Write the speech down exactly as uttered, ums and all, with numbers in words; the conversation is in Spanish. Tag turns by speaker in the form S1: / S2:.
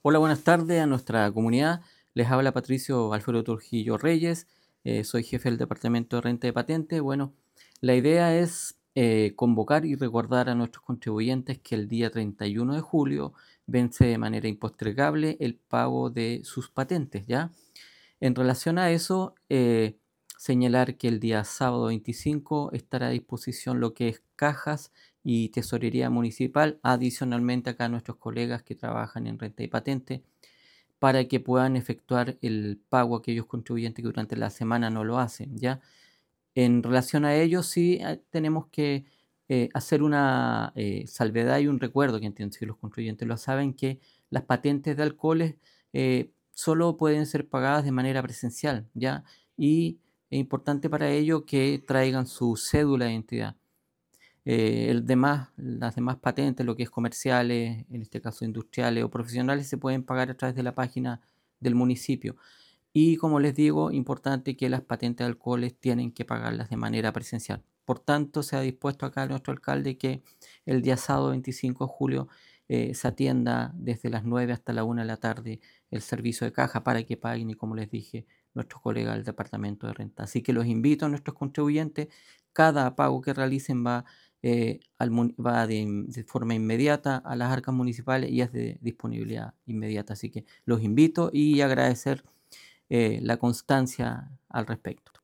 S1: Hola, buenas tardes a nuestra comunidad. Les habla Patricio Alfredo Trujillo Reyes. Eh, soy jefe del Departamento de Renta de Patente. Bueno, la idea es eh, convocar y recordar a nuestros contribuyentes que el día treinta y uno de julio vence de manera impostergable el pago de sus patentes, ¿ya? En relación a eso, eh, señalar que el día sábado veinticinco estará a disposición lo que es cajas y tesorería municipal, adicionalmente acá nuestros colegas que trabajan en renta y patente, para que puedan efectuar el pago a aquellos contribuyentes que durante la semana no lo hacen, ¿ya? En relación a ello, sí eh, tenemos que eh, hacer una eh, salvedad y un recuerdo, que entiendo si los contribuyentes lo saben, que las patentes de alcoholes eh, solo pueden ser pagadas de manera presencial, ¿ya? Y es importante para ello que traigan su cédula de identidad. Eh, el demás, las demás patentes, lo que es comerciales, en este caso industriales o profesionales, se pueden pagar a través de la página del municipio. Y como les digo, importante que las patentes de alcoholes tienen que pagarlas de manera presencial. Por tanto, se ha dispuesto acá nuestro alcalde que el día sábado veinticinco de julio eh, se atienda desde las nueve hasta la una de la tarde el servicio de caja para que paguen y como les dije, nuestros colegas del departamento de renta. Así que los invito a nuestros contribuyentes, cada pago que realicen va, eh, al mun- va de, de forma inmediata a las arcas municipales y es de disponibilidad inmediata. Así que los invito y agradecer eh, la constancia al respecto.